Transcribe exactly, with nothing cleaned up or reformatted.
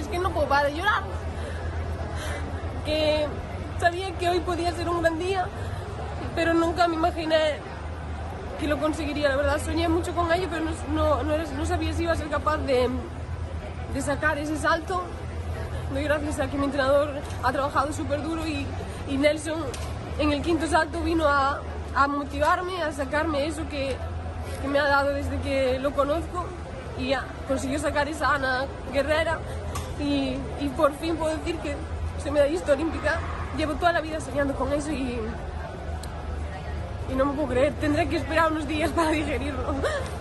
que no puedo parar de llorar. Que sabía que hoy podía ser un gran día, pero nunca me imaginé que lo conseguiría, la verdad. Soñé mucho con ello, pero no, no, no, era, no sabía si iba a ser capaz de, de sacar ese salto. Doy gracias a que mi entrenador ha trabajado súper duro y, y Nelson en el quinto salto vino a, a motivarme, a sacarme eso que, que me ha dado desde que lo conozco, y ya, consiguió sacar esa Ana guerrera y, y por fin puedo decir que soy medallista olímpica. Llevo toda la vida soñando con eso y, y no me puedo creer, tendré que esperar unos días para digerirlo.